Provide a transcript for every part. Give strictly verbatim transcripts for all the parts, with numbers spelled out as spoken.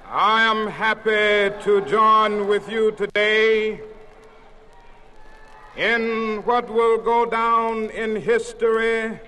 I am happy to join with you today in what will go down in history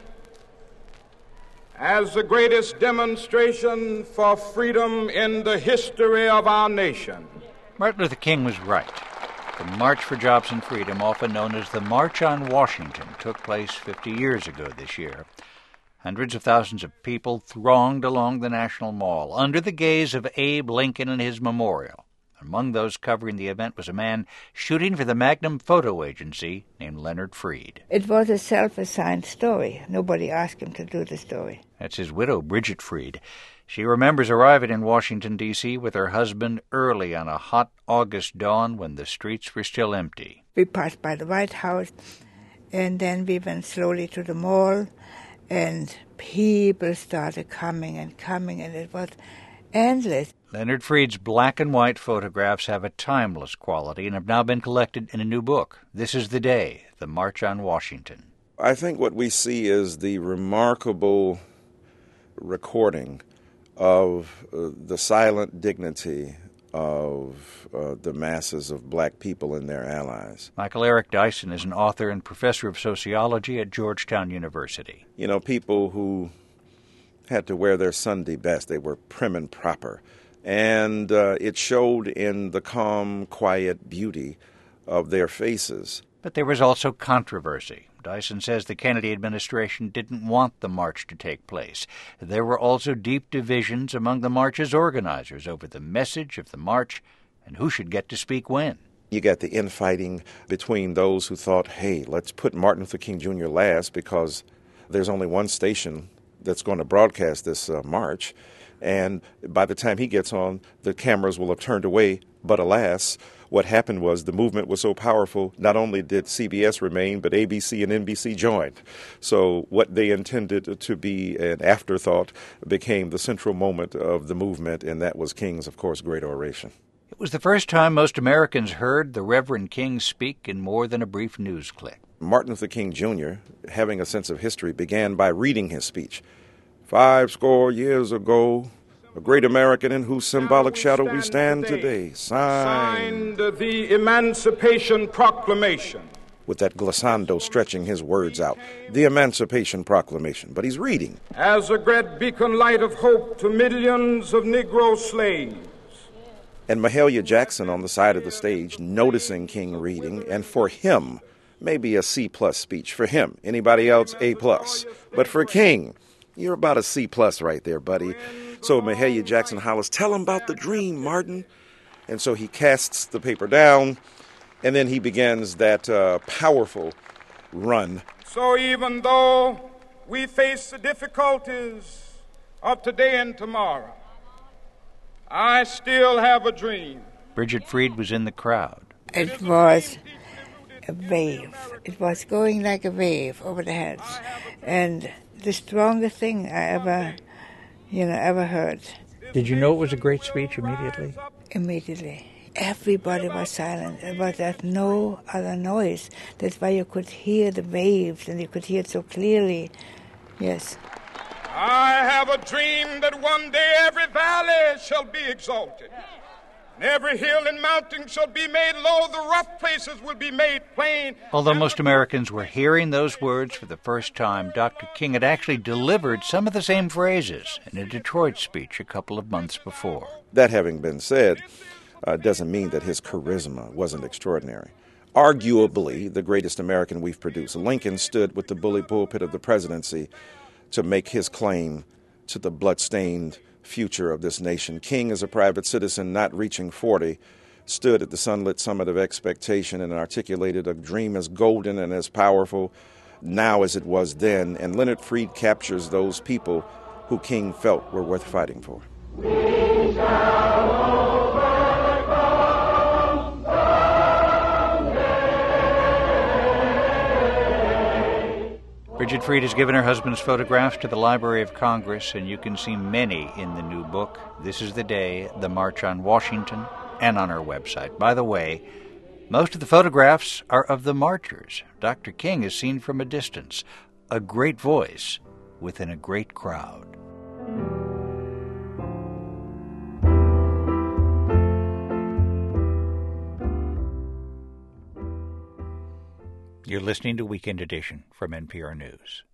as the greatest demonstration for freedom in the history of our nation. Martin Luther King was right. The March for Jobs and Freedom, often known as the March on Washington, took place fifty years ago this year. Hundreds of thousands of people thronged along the National Mall under the gaze of Abe Lincoln and his memorial. Among those covering the event was a man shooting for the Magnum Photo Agency named Leonard Freed. It was a self-assigned story. Nobody asked him to do the story. That's his widow, Bridget Freed. She remembers arriving in Washington, D C with her husband early on a hot August dawn when the streets were still empty. We passed by the White House, and then we went slowly to the mall, and people started coming and coming, and it was endless. Leonard Freed's black and white photographs have a timeless quality and have now been collected in a new book. This is the Day, The March on Washington. I think what we see is the remarkable recording of uh, the silent dignity of uh, the masses of black people and their allies. Michael Eric Dyson is an author and professor of sociology at Georgetown University. You know, people who had to wear their Sunday best. They were prim and proper. And uh, it showed in the calm, quiet beauty of their faces. But there was also controversy. Dyson says the Kennedy administration didn't want the march to take place. There were also deep divisions among the march's organizers over the message of the march and who should get to speak when. You got the infighting between those who thought, hey, let's put Martin Luther King Junior last because there's only one station that's going to broadcast this uh, march. And by the time he gets on, the cameras will have turned away. But alas, what happened was the movement was so powerful, not only did C B S remain, but A B C and N B C joined. So what they intended to be an afterthought became the central moment of the movement, and that was King's, of course, great oration. It was the first time most Americans heard the Reverend King speak in more than a brief news clip. Martin Luther King Junior, having a sense of history, began by reading his speech. Five score years ago, a great American in whose symbolic shadow we stand today signed the Emancipation Proclamation. With that glissando stretching his words out, the Emancipation Proclamation. But he's reading. As a great beacon light of hope to millions of Negro slaves. And Mahalia Jackson on the side of the stage, noticing King reading, and for him, maybe a C-plus speech. For him, anybody else, A-plus. But for King, you're about a C-plus right there, buddy. So Mahalia Jackson hollers, tell him about the dream, Martin. And so he casts the paper down, and then he begins that uh, powerful run. So even though we face the difficulties of today and tomorrow, I still have a dream. Bridget Freed was in the crowd. It was a wave. It was going like a wave over the heads. And the strongest thing I ever, you know, ever heard. Did you know it was a great speech immediately? Immediately. Everybody was silent. There was there's no other noise. That's why you could hear the waves, and you could hear it so clearly. Yes. I have a dream that one day every valley shall be exalted. And every hill and mountain shall be made low, the rough places will be made plain. Although most Americans were hearing those words for the first time, Doctor King had actually delivered some of the same phrases in a Detroit speech a couple of months before. That having been said, uh, doesn't mean that his charisma wasn't extraordinary. Arguably the greatest American we've produced. Lincoln stood with the bully pulpit of the presidency to make his claim to the bloodstained future of this nation. King, as a private citizen not reaching forty, stood at the sunlit summit of expectation and articulated a dream as golden and as powerful now as it was then. And Leonard Freed captures those people who King felt were worth fighting for. We shall overcome someday. Bridget Freed has given her husband's photographs to the Library of Congress, and you can see many in the new book, This is the Day, The March on Washington, and on our website. By the way, most of the photographs are of the marchers. Doctor King is seen from a distance, a great voice within a great crowd. You're listening to Weekend Edition from N P R News.